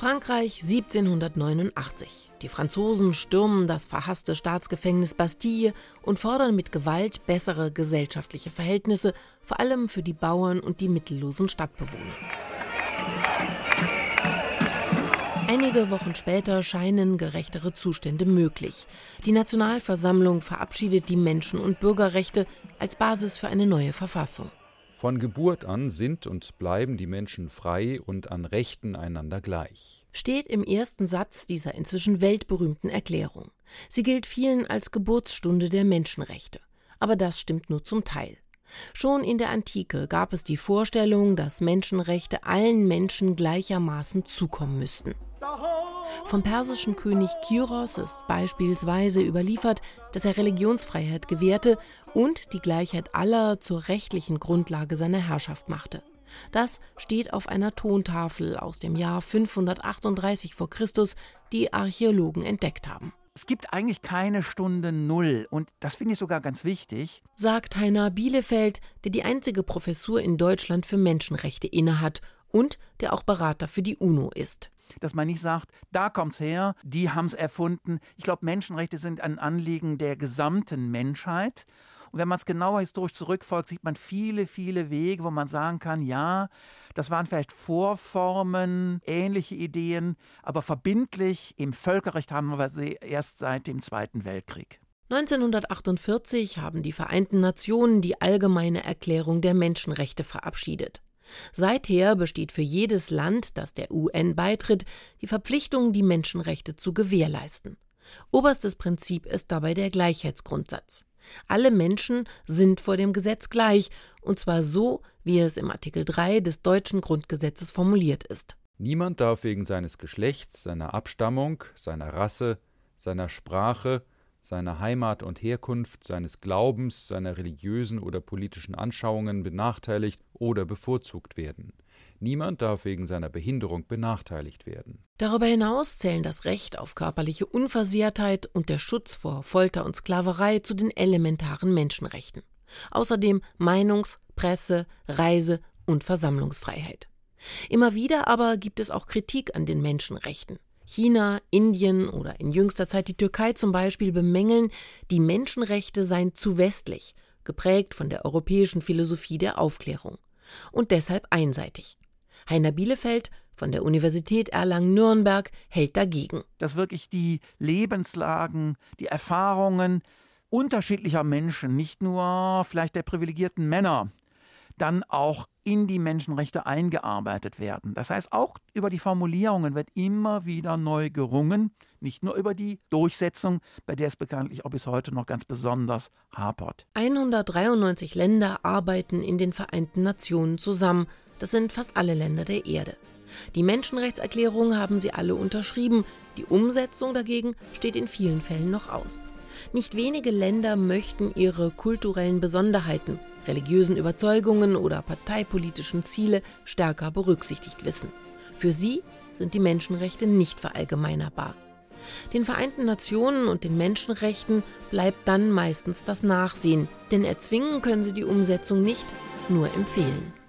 Frankreich 1789. Die Franzosen stürmen das verhasste Staatsgefängnis Bastille und fordern mit Gewalt bessere gesellschaftliche Verhältnisse, vor allem für die Bauern und die mittellosen Stadtbewohner. Einige Wochen später scheinen gerechtere Zustände möglich. Die Nationalversammlung verabschiedet die Menschen- und Bürgerrechte als Basis für eine neue Verfassung. Von Geburt an sind und bleiben die Menschen frei und an Rechten einander gleich. Steht im ersten Satz dieser inzwischen weltberühmten Erklärung. Sie gilt vielen als Geburtsstunde der Menschenrechte. Aber das stimmt nur zum Teil. Schon in der Antike gab es die Vorstellung, dass Menschenrechte allen Menschen gleichermaßen zukommen müssten. Vom persischen König Kyros ist beispielsweise überliefert, dass er Religionsfreiheit gewährte und die Gleichheit aller zur rechtlichen Grundlage seiner Herrschaft machte. Das steht auf einer Tontafel aus dem Jahr 538 v. Chr., die Archäologen entdeckt haben. Es gibt eigentlich keine Stunde Null und das finde ich sogar ganz wichtig, sagt Heiner Bielefeld, der die einzige Professur in Deutschland für Menschenrechte innehat und der auch Berater für die UNO ist. Dass man nicht sagt, da kommt's her, die haben's erfunden. Ich glaube, Menschenrechte sind ein Anliegen der gesamten Menschheit. Und wenn man es genauer historisch zurückfolgt, sieht man viele, viele Wege, wo man sagen kann, ja, das waren vielleicht Vorformen, ähnliche Ideen, aber verbindlich im Völkerrecht haben wir sie erst seit dem Zweiten Weltkrieg. 1948 haben die Vereinten Nationen die Allgemeine Erklärung der Menschenrechte verabschiedet. Seither besteht für jedes Land, das der UN beitritt, die Verpflichtung, die Menschenrechte zu gewährleisten. Oberstes Prinzip ist dabei der Gleichheitsgrundsatz. Alle Menschen sind vor dem Gesetz gleich, und zwar so, wie es im Artikel 3 des deutschen Grundgesetzes formuliert ist. Niemand darf wegen seines Geschlechts, seiner Abstammung, seiner Rasse, seiner Sprache, seiner Heimat und Herkunft, seines Glaubens, seiner religiösen oder politischen Anschauungen benachteiligt oder bevorzugt werden. Niemand darf wegen seiner Behinderung benachteiligt werden. Darüber hinaus zählen das Recht auf körperliche Unversehrtheit und der Schutz vor Folter und Sklaverei zu den elementaren Menschenrechten. Außerdem Meinungs-, Presse-, Reise- und Versammlungsfreiheit. Immer wieder aber gibt es auch Kritik an den Menschenrechten. China, Indien oder in jüngster Zeit die Türkei zum Beispiel bemängeln, die Menschenrechte seien zu westlich, geprägt von der europäischen Philosophie der Aufklärung. Und deshalb einseitig. Heiner Bielefeld von der Universität Erlangen-Nürnberg hält dagegen. Dass wirklich die Lebenslagen, die Erfahrungen unterschiedlicher Menschen, nicht nur vielleicht der privilegierten Männer, dann auch in die Menschenrechte eingearbeitet werden. Das heißt, auch über die Formulierungen wird immer wieder neu gerungen, nicht nur über die Durchsetzung, bei der es bekanntlich auch bis heute noch ganz besonders hapert. 193 Länder arbeiten in den Vereinten Nationen zusammen. Das sind fast alle Länder der Erde. Die Menschenrechtserklärung haben sie alle unterschrieben. Die Umsetzung dagegen steht in vielen Fällen noch aus. Nicht wenige Länder möchten ihre kulturellen Besonderheiten, religiösen Überzeugungen oder parteipolitischen Ziele stärker berücksichtigt wissen. Für sie sind die Menschenrechte nicht verallgemeinerbar. Den Vereinten Nationen und den Menschenrechten bleibt dann meistens das Nachsehen, denn erzwingen können sie die Umsetzung nicht, nur empfehlen.